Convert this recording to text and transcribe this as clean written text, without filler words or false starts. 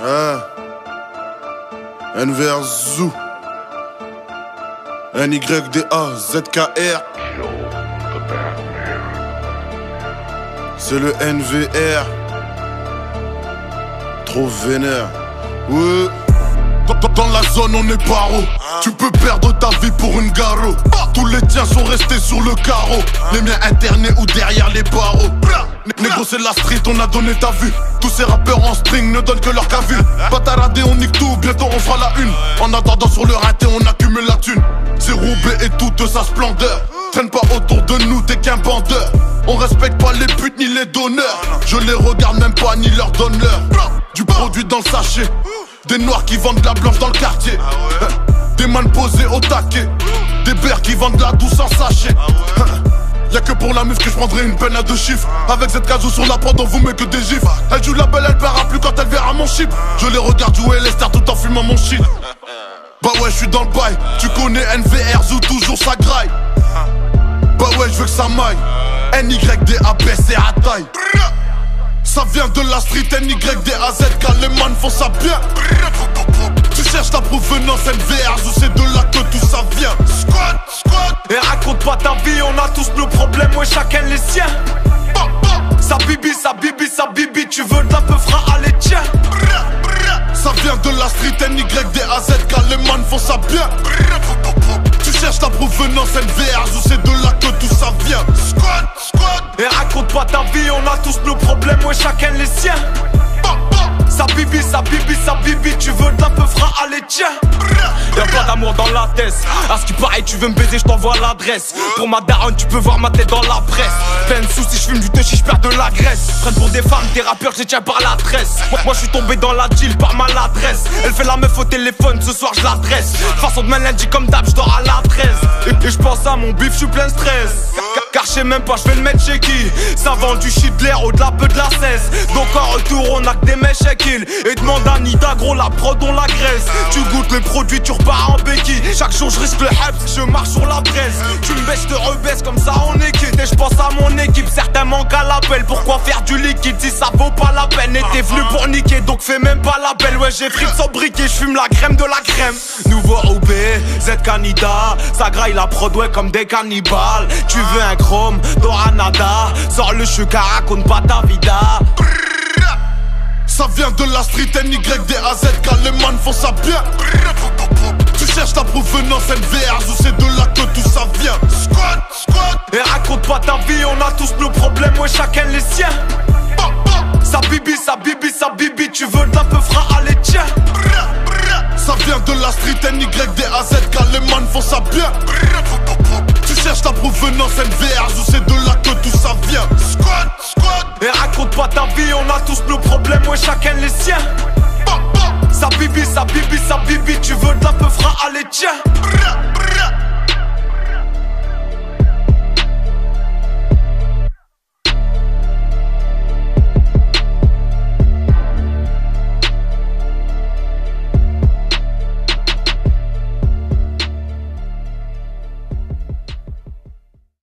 NVR Zoo, NYDA ZKR. C'est le NVR. Trop vénère. Ouais. Dans la zone on est paro. Tu peux perdre ta vie pour une garo. Tous les tiens sont restés sur le carreau. Les miens internés ou derrière les barreaux. Négro c'est la street, on a donné ta vue. Tous ces rappeurs en string ne donnent que leur cavule. Bataradé on nique tout, bientôt on fera la une. En attendant sur le raté on accumule la thune. C'est Roubaix et toute sa splendeur. Traîne pas autour de nous, t'es qu'un bandeur. On respecte pas les putes ni les donneurs. Je les regarde même pas ni leur donne l'heure. Du produit dans le sachet. Des noirs qui vendent de la blanche dans le quartier. Des mannes posées au taquet. Des bères qui vendent de la douce en sachet. Y'a que pour la muf que je prendrai une peine à 2 chiffres. Avec cette casou sur la prod on vous met que des gifs. Elle joue la belle, elle paiera plus quand elle verra mon chip. Je les regarde jouer les stars tout en fumant mon shit. Bah ouais je suis dans le bail. Tu connais NVR Zoo, toujours ça graille. Bah ouais je veux que ça maille. NYDA baissé à taille. Ça vient de la street NYDA ZK. Les man font ça bien. Tu cherches ta provenance NVR Zoo, c'est de là que tout ça vient. Squat, squat. Et raconte pas ta vie, on a tous nos problèmes, ouais chacun les siens. Sa bibi, sa bibi, sa bibi, tu veux de la peu fera, allez tiens. Ça vient de la street NYDA ZK. Les man font ça bien. Tu cherches ta provenance NVR Zoo, c'est de là que tout ça vient. Squat, squat. Et raconte pas ta vie, on a tous nos problèmes, ouais chacun les siens. Sa bibi, sa bibi, sa bibi, tu veux de la peu fera, allez tiens. Y'a pas d'amour dans la tête. À ce qui paraît, tu veux me baiser, je t'envoie l'adresse. Pour ma daronne, tu peux voir ma tête dans la presse. Plein de soucis, je fume du touchy, je perds de la graisse. Prenne pour des femmes, des rappeurs, je les tiens par la tresse. Moi je suis tombé dans la deal par maladresse. Elle fait la meuf au téléphone, ce soir je l'adresse. Façon de main lundi comme d'hab, je dors à la 13. Et je pense à mon bif, je suis plein de stress. Car je sais même pas, je vais le mettre chez qui. Ça vend du shit de l'air au-delà peu de la cesse. Donc en retour, on a que des mecs chez kill. Et demande à Nida, gros, la prod, on la graisse. Tu goûtes les produits, tu repars en béquille. Chaque jour, je risque le hype, je marche sur la presse. Tu me baisses, je te rebaisse, comme ça on est quitte. Et je pense à mon équipe, certains manquent à l'appel. Pourquoi faire du liquide si ça vaut pas la peine? Et t'es venu pour niquer, donc fais même pas l'appel. Ouais, j'ai frites sans briquet, je fume la crème de la crème. Nouveau OB, ZK Nida. Ça graille la prod, ouais, comme des cannibales. Tu veux un chrome, t'auras nada. Sors le chuka, raconte pas ta vida. Ça vient de la street NYDA ZK. Les man font ça bien. Tu cherches ta provenance NVR Zoo, c'est de là que tout ça vient. Squat, squat. Et raconte pas ta vie, on a tous nos problèmes, ouais chacun les siens. Sa bibi, sa bibi, sa bibi, tu veux de la peu fera, allez tiens. Ça vient de la street NYDA ZK. Les man font ça bien. Tu cherches ta provenance NVR Zoo, c'est de là que tout ça vient. Squat, squat. Et raconte pas ta vie, on a tous nos problèmes, ouais chacun les siens. Sa bibi, sa bibi, sa bibi, tu veux de la peu fera, allez tiens.